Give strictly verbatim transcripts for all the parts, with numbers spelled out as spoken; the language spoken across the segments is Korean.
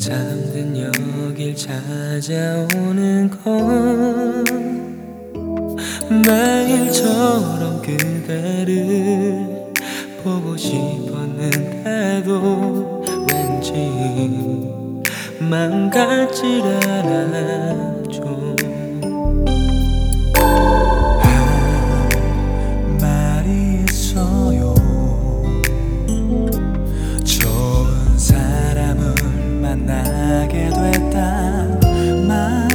잠든 여길 찾아오는 건 매일처럼 그대를 보고 싶었는데도 왠지 맘 같질 않아줘. 할 말이 있어요. 좋은 사람을 만나게 됐다 말,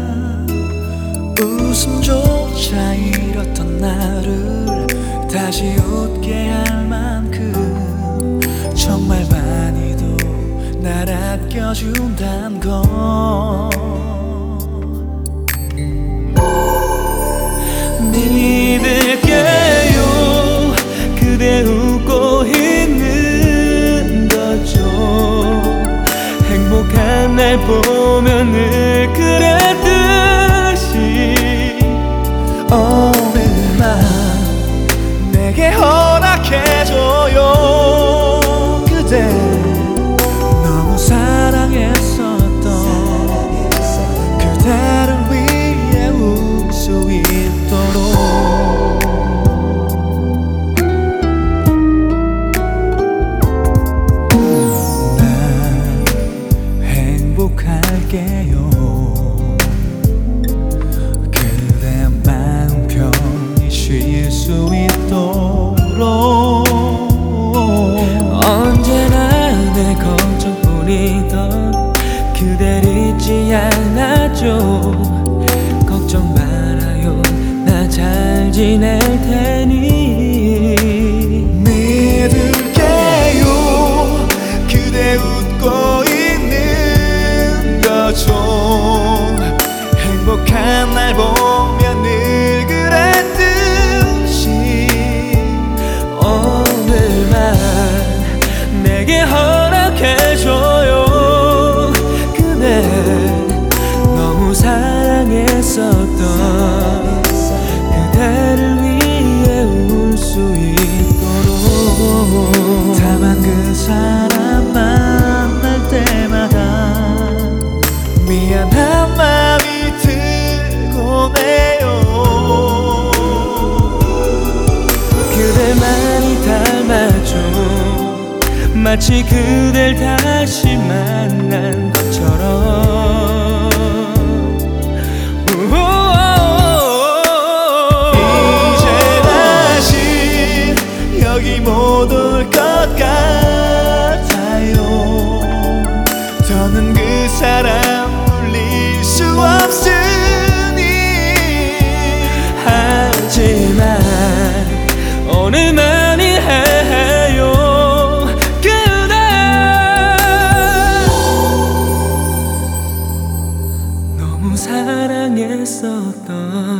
웃음조차 잃었던 나를 다시 웃게 할 만큼 정말 많이도 날 아껴준단 건 믿을게요. 그대 웃고 있는 거죠. 행복한 날 보면 늘 그랬듯이 오늘만 내게 허락해줘요. 그대 너무 사랑했었던 그대를 위해 울 수 있도록 난 행복할게요. 그대 마음 편히 쉴 수 있도록 언제나 내 걱정뿐이던 그댈 잊지 않아줘. 걱정 말아요, 나 잘 지낼 테니. 믿을게요. 그대 웃고 있는 거죠. 행복한 날 보면 늘 그랬듯이 오늘만 내게 허락해줘요. 그대 너무 사랑했었던 그대를 위해 울 수 있도록. 다만 그 사람 만날 때마다 미안한 마음이 들곤 해요. 그대만이 닮아줘. 마치 그댈 다시 만난 것처럼. 이제 다시 여기 못 올 것 같아요. 더는 그 사람 울릴 수 없으니. 하지만 오늘만이 해요. 그대 너무 사랑했었던